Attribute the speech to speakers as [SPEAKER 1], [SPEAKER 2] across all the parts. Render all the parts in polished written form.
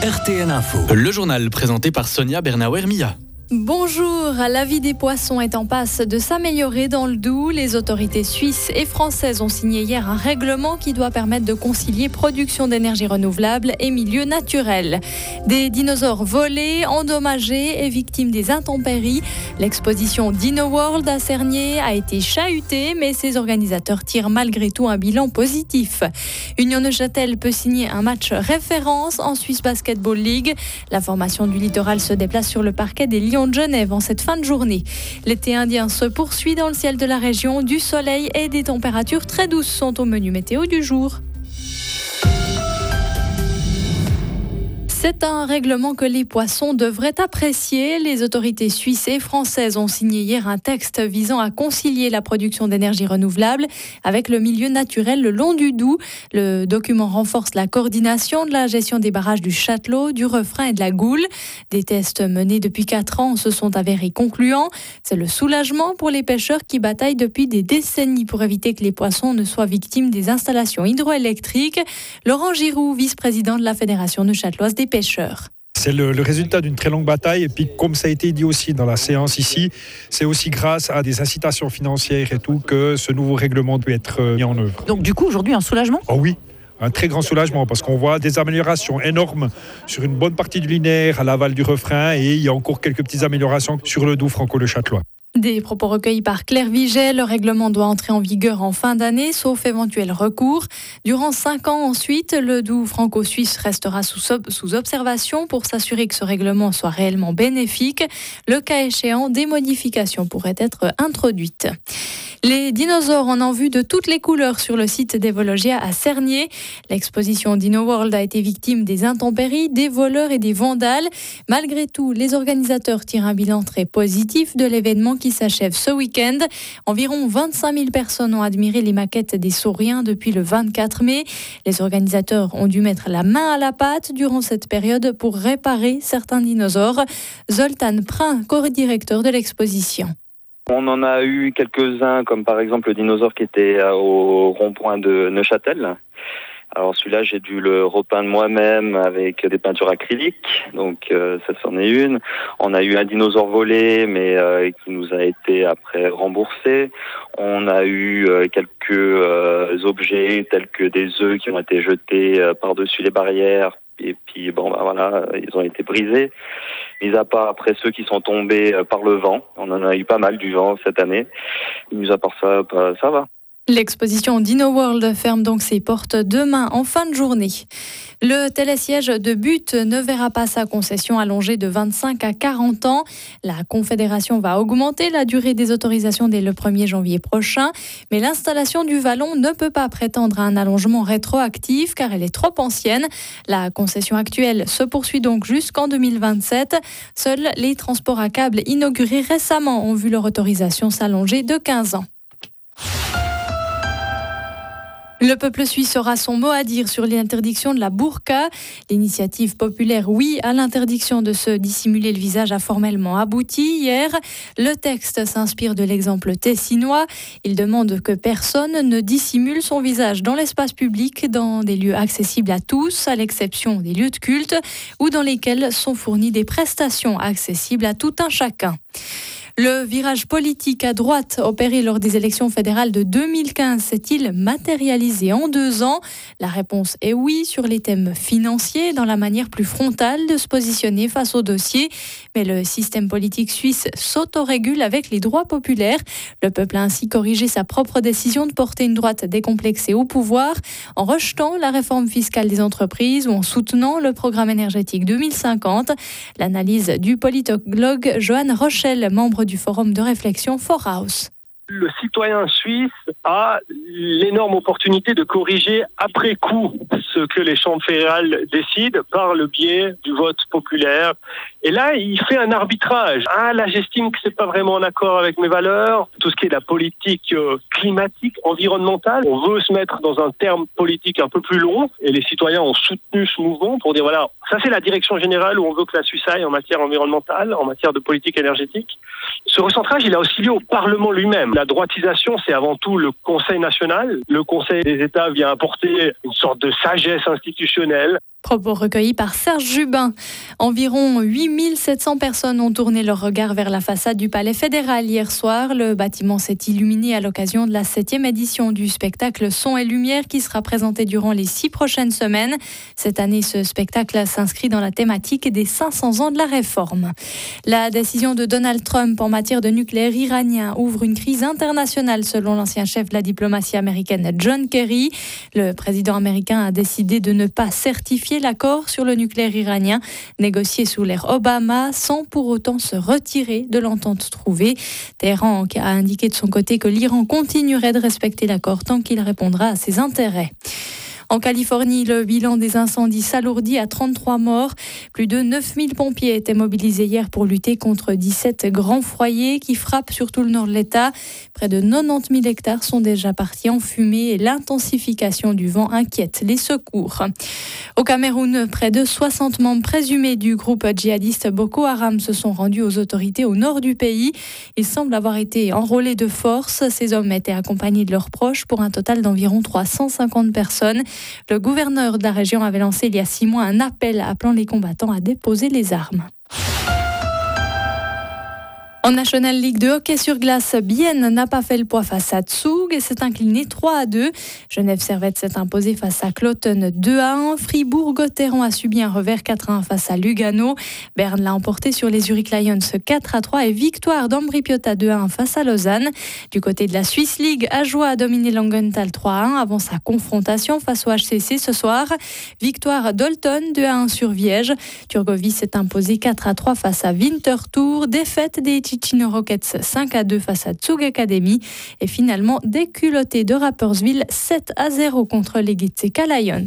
[SPEAKER 1] RTN Info.
[SPEAKER 2] Le journal présenté par Sonia Bernauer-Mia.
[SPEAKER 3] Bonjour, la vie des poissons est en passe de s'améliorer dans le Doubs. Les autorités suisses et françaises ont signé hier un règlement qui doit permettre de concilier production d'énergie renouvelable et milieu naturel. Des dinosaures volés, endommagés et victimes des intempéries. L'exposition Dino World à Cernay a été chahutée, mais ses organisateurs tirent malgré tout un bilan positif. Union Neuchâtel peut signer un match référence en Swiss Basketball League. La formation du littoral se déplace sur le parquet des Lions de Genève en cette fin de journée. L'été indien se poursuit dans le ciel de la région. Du soleil et des températures très douces sont au menu météo du jour. C'est un règlement que les poissons devraient apprécier. Les autorités suisses et françaises ont signé hier un texte visant à concilier la production d'énergie renouvelable avec le milieu naturel le long du Doubs. Le document renforce la coordination de la gestion des barrages du Châtelot, du Refrain et de la Goule. Des tests menés depuis 4 ans se sont avérés concluants. C'est le soulagement pour les pêcheurs qui bataillent depuis des décennies pour éviter que les poissons ne soient victimes des installations hydroélectriques. Laurent Giroux, vice-président de la Fédération neuchâteloise des pêcheurs.
[SPEAKER 4] C'est le résultat d'une très longue bataille et puis comme ça a été dit aussi dans la séance ici, c'est aussi grâce à des incitations financières et tout que ce nouveau règlement doit être mis en œuvre.
[SPEAKER 5] Donc du coup aujourd'hui un soulagement ?
[SPEAKER 4] Oh oui, un très grand soulagement parce qu'on voit des améliorations énormes sur une bonne partie du linéaire à l'aval du Refrain et il y a encore quelques petites améliorations sur le Doubs franco-le-châtelois.
[SPEAKER 3] Des propos recueillis par Claire Viget. Le règlement doit entrer en vigueur en fin d'année, sauf éventuel recours. Durant 5 ans ensuite, le Doubs franco-suisse restera sous observation pour s'assurer que ce règlement soit réellement bénéfique. Le cas échéant, des modifications pourraient être introduites. Les dinosaures en ont vu de toutes les couleurs sur le site d'Evologia à Cernay. L'exposition Dino World a été victime des intempéries, des voleurs et des vandales. Malgré tout, les organisateurs tirent un bilan très positif de l'événement qui s'achève ce week-end. Environ 25 000 personnes ont admiré les maquettes des sauriens depuis le 24 mai. Les organisateurs ont dû mettre la main à la pâte durant cette période pour réparer certains dinosaures. Zoltan Prin, co-directeur de l'exposition.
[SPEAKER 6] On en a eu quelques-uns, comme par exemple le dinosaure qui était au rond-point de Neuchâtel. Alors celui-là, j'ai dû le repeindre moi-même avec des peintures acryliques, donc ça c'en est une. On a eu un dinosaure volé, mais qui nous a été après remboursé. On a eu quelques objets tels que des œufs qui ont été jetés par-dessus les barrières. Et puis voilà, ils ont été brisés. Mis à part après ceux qui sont tombés par le vent, on en a eu pas mal du vent cette année. Mis à part ça, ça va.
[SPEAKER 3] L'exposition Dino World ferme donc ses portes demain en fin de journée. Le télésiège de Butte ne verra pas sa concession allongée de 25 à 40 ans. La Confédération va augmenter la durée des autorisations dès le 1er janvier prochain. Mais l'installation du vallon ne peut pas prétendre à un allongement rétroactif car elle est trop ancienne. La concession actuelle se poursuit donc jusqu'en 2027. Seuls les transports à câble inaugurés récemment ont vu leur autorisation s'allonger de 15 ans. Le peuple suisse aura son mot à dire sur l'interdiction de la burqa. L'initiative populaire Oui à l'interdiction de se dissimuler le visage a formellement abouti hier. Le texte s'inspire de l'exemple tessinois. Il demande que personne ne dissimule son visage dans l'espace public, dans des lieux accessibles à tous, à l'exception des lieux de culte, ou dans lesquels sont fournies des prestations accessibles à tout un chacun. Le virage politique à droite opéré lors des élections fédérales de 2015 s'est-il matérialisé en 2 ans ? La réponse est oui sur les thèmes financiers, dans la manière plus frontale de se positionner face au dossier. Mais le système politique suisse s'autorégule avec les droits populaires. Le peuple a ainsi corrigé sa propre décision de porter une droite décomplexée au pouvoir en rejetant la réforme fiscale des entreprises ou en soutenant le programme énergétique 2050. L'analyse du politologue Johan Rochel, membre du forum de réflexion Forhaus.
[SPEAKER 7] Le citoyen suisse a l'énorme opportunité de corriger après coup ce que les chambres fédérales décident par le biais du vote populaire. Et là, il fait un arbitrage. Là, j'estime que c'est pas vraiment en accord avec mes valeurs. Tout ce qui est la politique climatique, environnementale, on veut se mettre dans un terme politique un peu plus long. Et les citoyens ont soutenu ce mouvement pour dire voilà, ça c'est la direction générale où on veut que la Suisse aille en matière environnementale, en matière de politique énergétique. Ce recentrage, il a aussi lieu au Parlement lui-même. La droitisation, c'est avant tout le Conseil national. Le Conseil des États vient apporter une sorte de sagesse institutionnelle.
[SPEAKER 3] Propos recueillis par Serge Jubin. Environ 8700 personnes ont tourné leur regard vers la façade du Palais fédéral hier soir. Le bâtiment s'est illuminé à l'occasion de la 7e édition du spectacle Son et Lumière qui sera présenté durant les 6 prochaines semaines. Cette année, ce spectacle s'inscrit dans la thématique des 500 ans de la réforme. La décision de Donald Trump en matière de nucléaire iranien ouvre une crise internationale selon l'ancien chef de la diplomatie américaine John Kerry. Le président américain a décidé de ne pas certifier l'accord sur le nucléaire iranien négocié sous l'ère Obama sans pour autant se retirer de l'entente trouvée. Téhéran a indiqué de son côté que l'Iran continuerait de respecter l'accord tant qu'il répondra à ses intérêts. En Californie, le bilan des incendies s'alourdit à 33 morts. Plus de 9000 pompiers étaient mobilisés hier pour lutter contre 17 grands foyers qui frappent sur tout le nord de l'État. Près de 90 000 hectares sont déjà partis en fumée et l'intensification du vent inquiète les secours. Au Cameroun, près de 60 membres présumés du groupe djihadiste Boko Haram se sont rendus aux autorités au nord du pays. Ils semblent avoir été enrôlés de force. Ces hommes étaient accompagnés de leurs proches pour un total d'environ 350 personnes. Le gouverneur de la région avait lancé il y a 6 mois un appel appelant les combattants à déposer les armes. En National League de hockey sur glace, Bienne n'a pas fait le poids face à Zug et s'est incliné 3-2. Genève Servette s'est imposé face à Cloton 2-1. Fribourg-Gotteron a subi un revers 4-1 face à Lugano. Berne l'a emporté sur les Zurich Lions 4-3 et victoire d'Ambri Piotta 2-1 face à Lausanne. Du côté de la Swiss League, Ajoie a dominé Langenthal 3-1 avant sa confrontation face au HCC ce soir. Victoire d'Olton 2-1 sur Viège. Turgovie s'est imposé 4-3 face à Winterthur. Défaite des Ticino Rockets 5-2 face à Zug Academy et finalement déculotté de Rapperswil 7-0 contre les Gitseka Lions.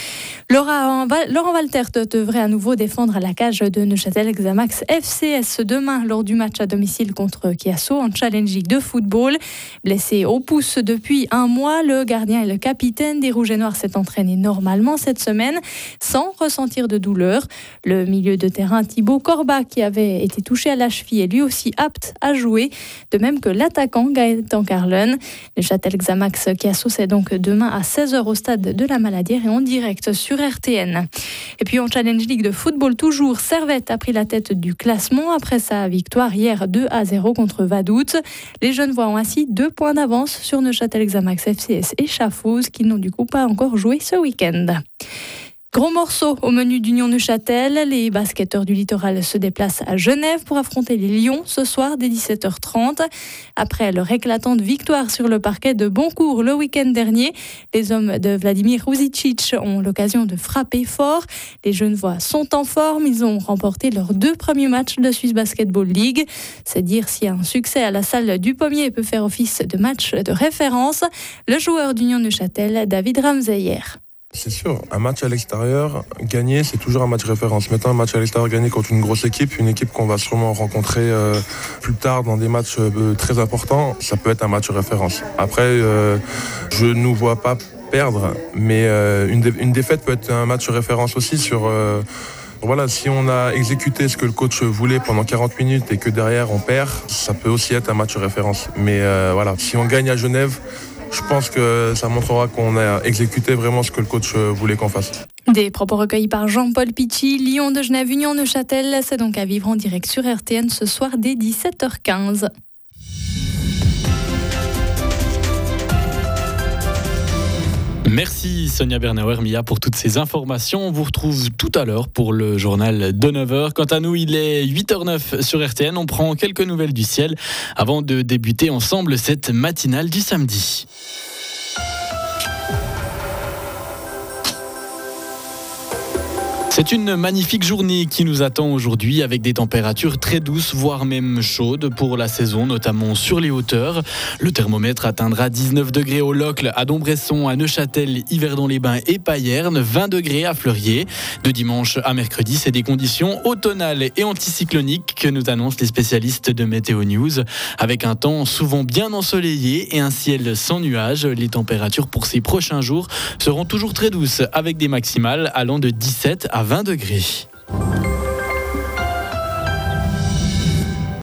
[SPEAKER 3] Laurent Waltert devrait à nouveau défendre à la cage de Neuchâtel Xamax FCS demain lors du match à domicile contre Chiasso en Challenge League de football. Blessé au pouce depuis 1 mois, le gardien et le capitaine des Rouges et Noirs s'est entraîné normalement cette semaine sans ressentir de douleur. Le milieu de terrain Thibaut Corba qui avait été touché à la cheville est lui aussi apte à jouer, de même que l'attaquant Gaëtan Carlen. Neuchâtel Xamax Chiasso c'est donc demain à 16h au stade de la Maladière et en direct sur RTN. Et puis en Challenge League de football toujours, Servette a pris la tête du classement après sa victoire hier 2-0 contre Vaduz. Les Genevois ont ainsi 2 points d'avance sur Neuchâtel Xamax FCS et Schaffhouse qui n'ont du coup pas encore joué ce week-end. Gros morceau au menu d'Union Neuchâtel. Les basketteurs du littoral se déplacent à Genève pour affronter les Lions ce soir dès 17h30. Après leur éclatante victoire sur le parquet de Boncourt le week-end dernier, les hommes de Vladimir Ruzicic ont l'occasion de frapper fort. Les Genevois sont en forme. Ils ont remporté leurs 2 premiers matchs de Swiss Basketball League. C'est dire si un succès à la salle du Pommier peut faire office de match de référence. Le joueur d'Union Neuchâtel, David Ramseyer.
[SPEAKER 1] C'est sûr, un match à l'extérieur, gagner, c'est toujours un match référence. Maintenant, un match à l'extérieur gagné contre une grosse équipe, une équipe qu'on va sûrement rencontrer plus tard dans des matchs très importants, ça peut être un match référence. Après, je ne nous vois pas perdre, mais une défaite peut être un match référence aussi sur... Voilà, si on a exécuté ce que le coach voulait pendant 40 minutes et que derrière on perd, ça peut aussi être un match référence. Mais voilà, si on gagne à Genève, je pense que ça montrera qu'on a exécuté vraiment ce que le coach voulait qu'on fasse.
[SPEAKER 3] Des propos recueillis par Jean-Paul Pichy, Lion de Genève, Union Neuchâtel. C'est donc à vivre en direct sur RTN ce soir dès 17h15.
[SPEAKER 2] Merci Sonia Bernauer-Mia pour toutes ces informations. On vous retrouve tout à l'heure pour le journal de 9h. Quant à nous, il est 8h09 sur RTN. On prend quelques nouvelles du ciel avant de débuter ensemble cette matinale du samedi. C'est une magnifique journée qui nous attend aujourd'hui avec des températures très douces, voire même chaudes pour la saison, notamment sur les hauteurs. Le thermomètre atteindra 19 degrés au Locle, à Dombresson, à Neuchâtel, Yverdon-les-Bains et Payerne, 20 degrés à Fleurier. De dimanche à mercredi, c'est des conditions automnales et anticycloniques que nous annoncent les spécialistes de Météo News. Avec un temps souvent bien ensoleillé et un ciel sans nuages, les températures pour ces prochains jours seront toujours très douces avec des maximales allant de 17 à 20 degrés.